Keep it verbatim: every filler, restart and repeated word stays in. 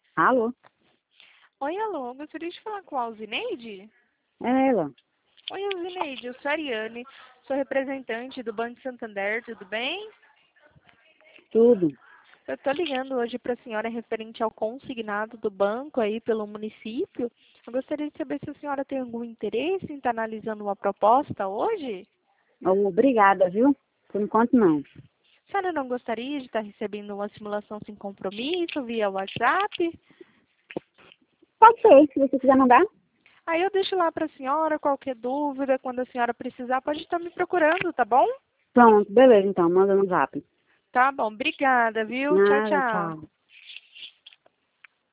Alô? Oi, alô, gostaria de falar com a Alzineide? É ela. Oi, Alzineide, eu sou a Ariane, sou representante do Banco Santander, tudo bem? Tudo. Eu estou ligando hoje para a senhora referente ao consignado do banco aí pelo município. Eu gostaria de saber se a senhora tem algum interesse em estar analisando uma proposta hoje? Obrigada, viu? Por enquanto não. A senhora não gostaria de estar recebendo uma simulação sem compromisso via WhatsApp? Pode ser, se você quiser mandar. Aí eu deixo lá para a senhora, qualquer dúvida, quando a senhora precisar, pode estar me procurando, tá bom? Pronto, beleza então, manda no zap. Tá bom, obrigada, viu? Tchau, Nada, tchau. tchau.